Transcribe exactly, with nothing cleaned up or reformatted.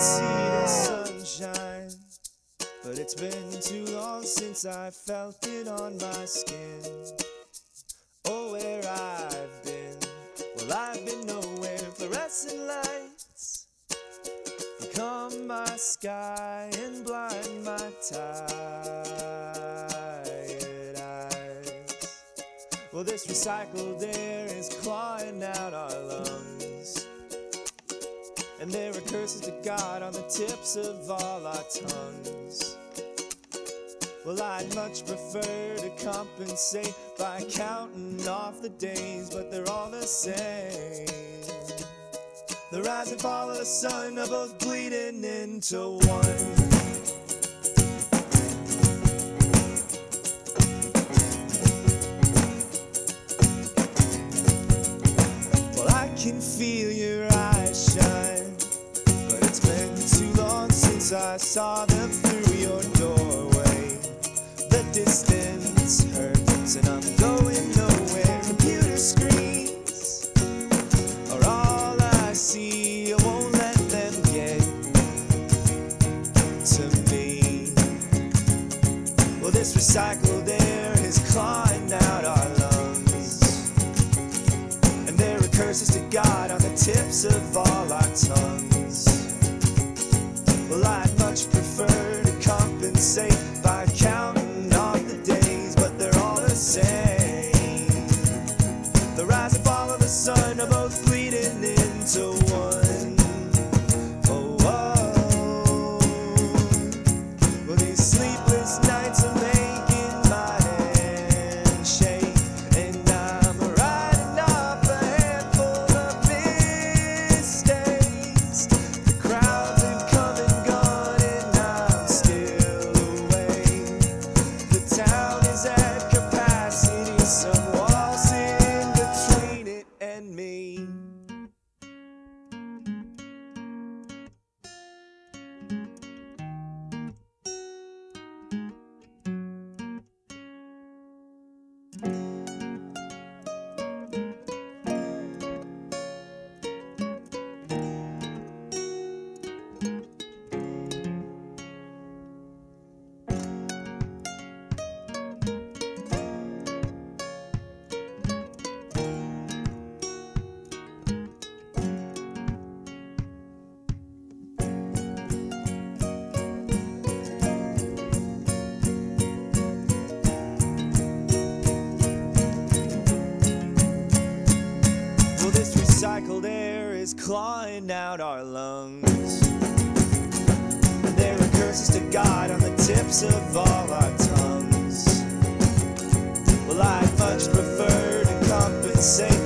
see the sunshine, but it's been too long since I felt it on my skin. Oh, where I've been, well, I've been nowhere. Fluorescent lights become my sky and blind my tired eyes. Well, this recycled air is clawing out our lungs, and there are curses to God on the tips of all our tongues. Well, I'd much prefer to compensate by counting off the days, but they're all the same. The rise and fall of the sun are both bleeding into one. Well, I can feel your eyes shine, but it's been too long since I saw them through your doorway. The distance hurts and I'm going nowhere. Computer screens are all I see. I won't let them get to me. Well, this recycled air is clawing out our lungs, and there are curses to God on the tips of all our tongues. Well, I'd much prefer to compensate by counting off the days, but they're all the same. The rise and fall of the sun are both bleeding into one. Oh, oh. Well, these sleepless nights are making my hand shake, and I'm writing off a handful of mistakes. The crowds have come and gone, and I'm still awake. The town is at capacity, some walls in between it and me. Well, this recycled air is clawing out our lungs, and there are curses to God on the tips of all our tongues. Well, I'd much prefer to compensate